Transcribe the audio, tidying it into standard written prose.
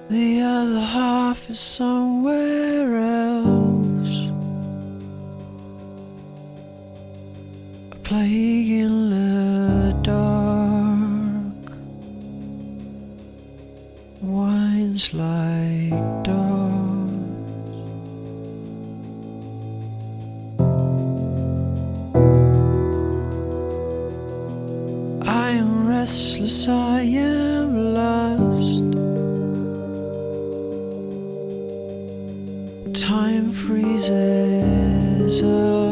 The other half is somewhere else, a plague in the dark, winds like dogs. I am restless, I am lost. Time freezes up.